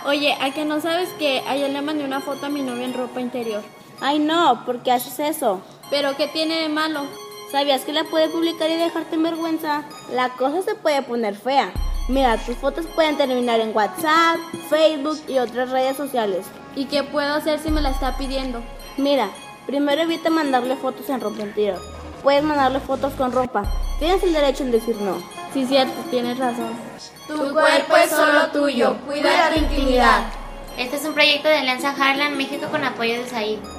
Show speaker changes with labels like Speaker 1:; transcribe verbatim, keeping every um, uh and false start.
Speaker 1: Oye, ¿a que no sabes que ayer le mandé una foto a mi novia en ropa interior?
Speaker 2: Ay no, ¿por qué haces eso?
Speaker 1: ¿Pero qué tiene de malo?
Speaker 2: ¿Sabías que la puede publicar y dejarte en vergüenza? La cosa se puede poner fea. Mira, tus fotos pueden terminar en WhatsApp, Facebook y otras redes sociales.
Speaker 1: ¿Y qué puedo hacer si me la está pidiendo?
Speaker 2: Mira, primero evita mandarle fotos en ropa interior. Puedes mandarle fotos con ropa. Tienes el derecho en decir no.
Speaker 1: Sí, cierto, tienes razón.
Speaker 3: Tu cuerpo es solo tuyo. Cuida tu intimidad.
Speaker 4: Este es un proyecto de Alianza Harlan México con apoyo de S A I D.